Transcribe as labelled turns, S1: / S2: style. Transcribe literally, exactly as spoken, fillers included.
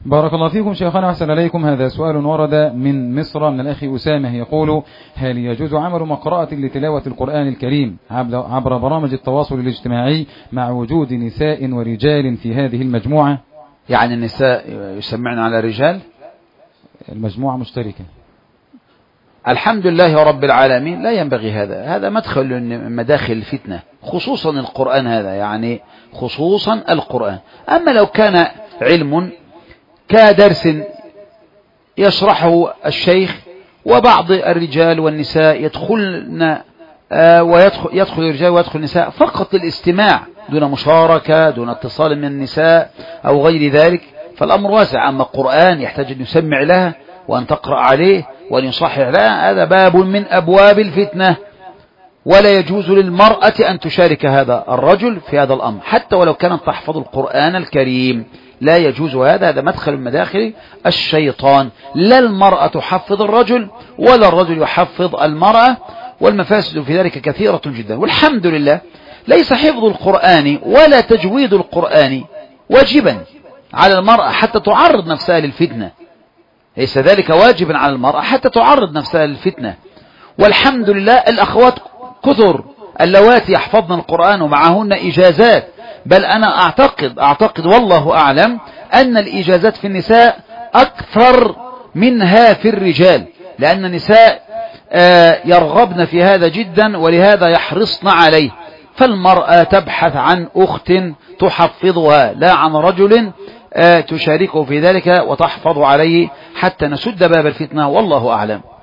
S1: بارك الله فيكم شيخنا أحسن إليكم. هذا سؤال ورد من مصر من الأخ أسامة يقول: هل يجوز عمل مقرأة لتلاوة القرآن الكريم عبر برامج التواصل الاجتماعي مع وجود نساء ورجال في هذه المجموعة؟
S2: يعني النساء يسمعن على الرجال؟
S1: المجموعة مشتركة.
S2: الحمد لله رب العالمين، لا ينبغي هذا. هذا مدخل من مداخل الفتنة، خصوصا القرآن هذا، يعني خصوصا القرآن. أما لو كان علم كدرس يشرحه الشيخ وبعض الرجال والنساء يدخلن آه ويدخل يدخل الرجال ويدخل النساء فقط للاستماع دون مشاركة دون اتصال من النساء أو غير ذلك، فالأمر واسع. أما القرآن يحتاج أن يسمع له وأن تقرأ عليه وأن يصحح له، هذا باب من أبواب الفتنة، ولا يجوز للمرأة أن تشارك هذا الرجل في هذا الأمر حتى ولو كانت تحفظ القرآن الكريم، لا يجوز هذا. هذا مدخل من مداخل الشيطان، لا المرأة تحفظ الرجل ولا الرجل يحفظ المرأة، والمفاسد في ذلك كثيرة جدا. والحمد لله ليس حفظ القرآن ولا تجويد القرآن واجبا على المرأة حتى تعرض نفسها للفتنة، ليس ذلك واجبا على المرأة حتى تعرض نفسها للفتنة. والحمد لله الأخوات كثر اللواتي يحفظن القرآن ومعهن إجازات، بل أنا أعتقد أعتقد والله أعلم أن الإجازات في النساء أكثر منها في الرجال، لأن النساء يرغبن في هذا جدا ولهذا يحرصن عليه. فالمرأة تبحث عن أخت تحفظها لا عن رجل تشاركه في ذلك وتحفظ عليه حتى نسد باب الفتنة، والله أعلم.